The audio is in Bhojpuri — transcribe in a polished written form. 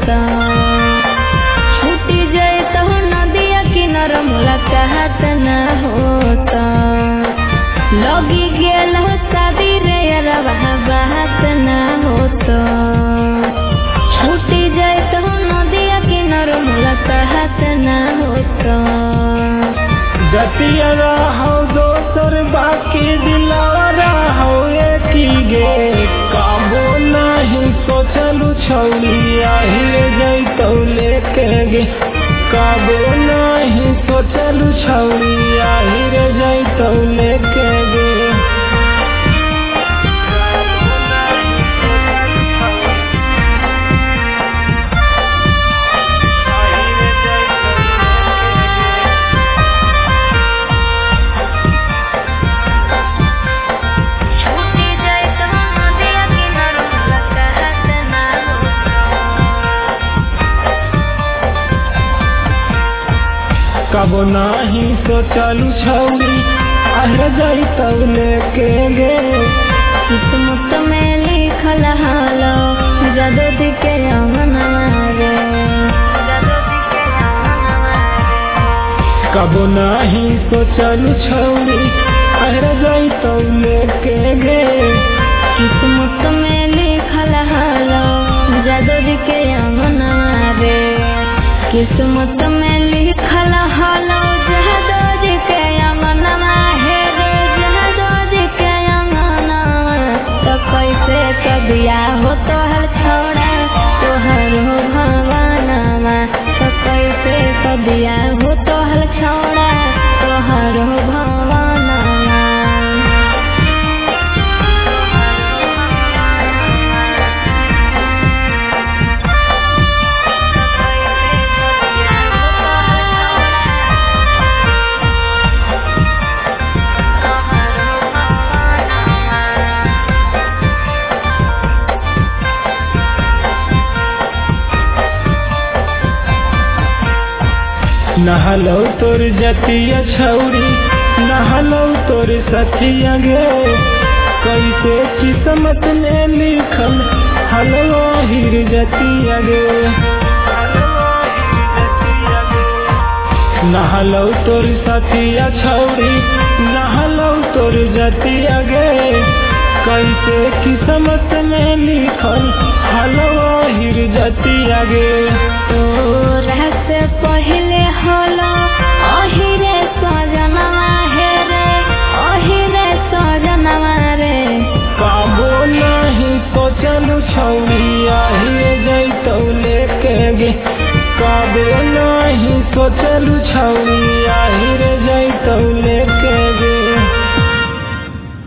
होता छूटी जाए तो नदिया किनार मुलाकात न होता लगी गेल शादी रे बात न होता छूटी जाए तो नदिया किनार मुलाकात न होता जतिया हो दोसर बाकी दिलारा हो गे काबो नहीं सोचलू छौली आहिर जैतौ लेके गे काबो नहीं सोचलू छौली आहिर जैतौ लेके गे कबो नाही सोचलू छौरी आहिर जैतौ लेके गे किस्मत में लिखल हालो जदोदी के अंगनवा रे कबो नाही सोचलू छौरी आहिर जैतौ लेके गे किस्मत में लिखल हालो जदोदी के अंगनवा रे किस्मत में लिखल हालो जदोदी के अंगनवा हे रे जदोदी के अंगनवा तो कैसे कबिया हो तोहर छोड़ा तोहर हो भगवानवा तो कैसे कबिया हो तोहर छोड़ा तोहर हो भगवानवा नहलौ तोर जतिया छौरी नहलौ तोर सथिया गे कैसे किस्मत में लिखल हलवा हिर जतिया गे नहलौ तोर सथिया छौरी नहलौ तोर जतिया गे कैसे किस्मत में लिखल हलवा हिर जतिया गे तोरा से पहले होलो अहिरे सजनवा हे रे अहिरे सजनवा रे काबो नहीं सोचलू छौरी आहिर जैतौ लेके गे काबो नहीं सोचलू छौरी आहिर जैतौ लेके गे।